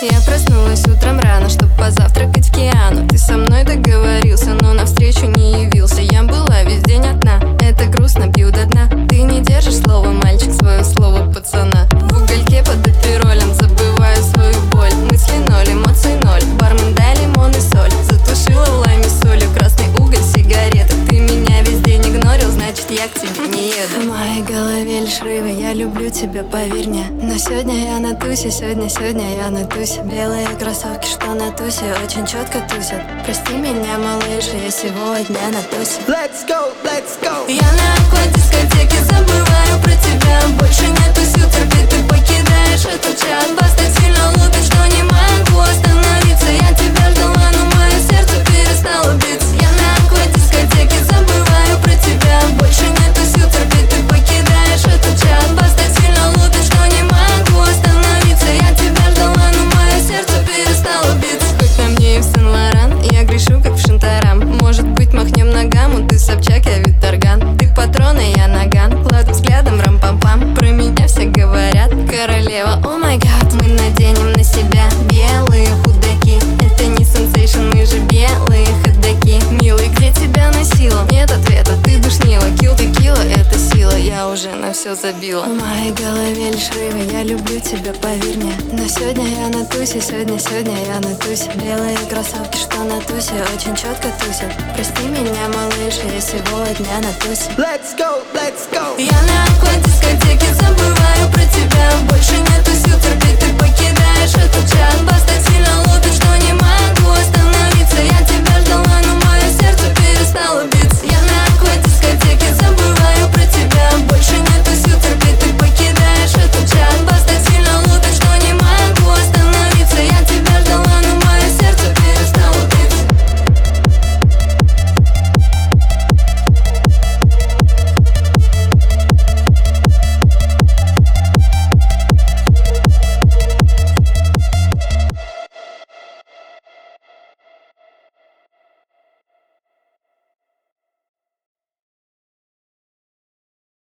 Я проснулась утром рано, чтоб позавтракать в Киану. Ты со мной договорился, но навстречу не явился. Я была весь день одна, это грустно, пью до дна. Ты не держишь слово, мальчик, свое слово пацана. В угольке под аперолем забываю свою боль. Мысли ноль, эмоций ноль, бармен дай лимон и соль. Затушила в лайме солью красный уголь сигарета. Ты меня весь день игнорил, значит я к тебе не еду. В моей голове лишь рывы, я люблю тебя, поверь мне. Но сегодня я на тусе, сегодня я на тусе. Белые кроссовки, что на тусе, очень четко тусят. Прости меня, малыш, я сегодня на тусе. Let's go, let's go. Я на аквадискотеке, забываю про тебя. Больше не тусю, терпеть ты покидаешь этот чат. Бас так сильно лупит, что не могу остановиться. Я тебя ждала, но мое сердце перестало биться. Я на аквадискотеке, забываю про тебя. Больше не тусю, терпеть ты покидаешь этот чат. Бас так сильно лупит, что не могу остановиться. Я тебя ждала, но мое сердце перестало биться. Хоть на мне и в Сен-Лоран, я грешу как в Шантарам. Может быть махнем на гамму, ты Собчак, я Виторган. Ты патрон, и я наган, кладу взглядом рам-пам-пам. Про меня все говорят, королева, о май гад. Мы наденем на себя белые худаки. Это не сенсейшн, мы же белые ходаки. Милый, где тебя носила? Нет ответа, ты душнила. Килл текила, это сила, я уже на все забила. В моей голове лишь рывы, я люблю тебя, поверь мне. Но сегодня я на тусе, сегодня я на тусе. Белые кроссовки, что на тусе, очень четко тусят. Прости меня, малыш, я сегодня на тусе. Let's go, let's go. Я на аквадискотеке, забываю про тебя. Больше не тусю, терпеть ты покидаешь этот чат.